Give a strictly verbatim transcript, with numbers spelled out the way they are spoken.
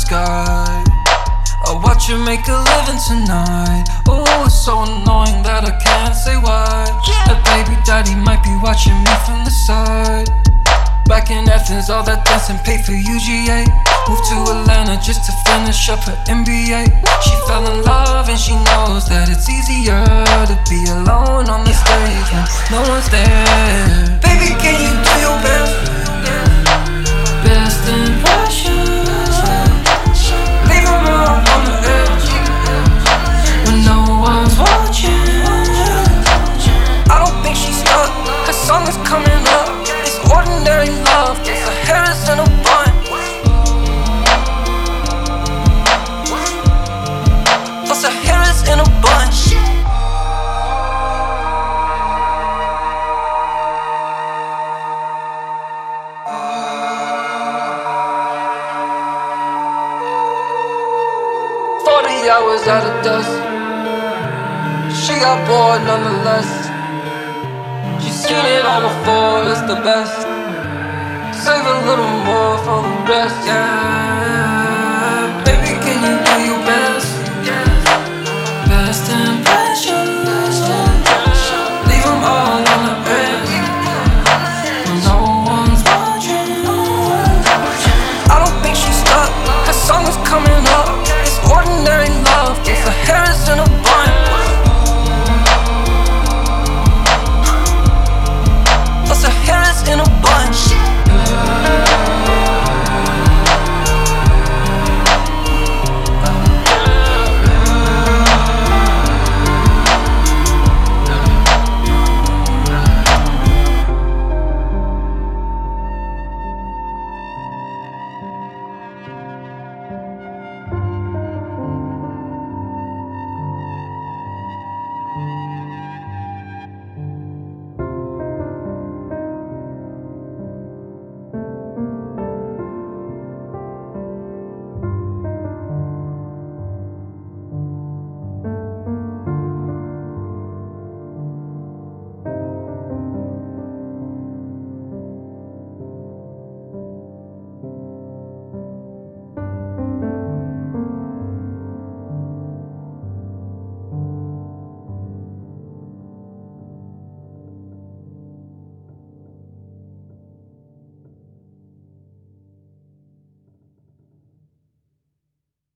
sky. I watch her make a living tonight. Oh, it's so annoying that I can't say why. That baby daddy might be watching me from the side. Back in Athens, all that dancing paid for U G A. Moved to Atlanta just to finish up her M B A. She fell in love and she knows that it's easier to be alone on the stage when no one's there. Baby, can you do your best? Best impression. Leave her all on the edge when no one's watching. I don't think she's stuck. Her song is coming up. It's ordinary love. Plus her hair is in a bun. Plus her hair is in a bunch. Forty hours at a desk. She got bored nonetheless. She's seen it all before, it's the best. Save a little more for the rest, yeah.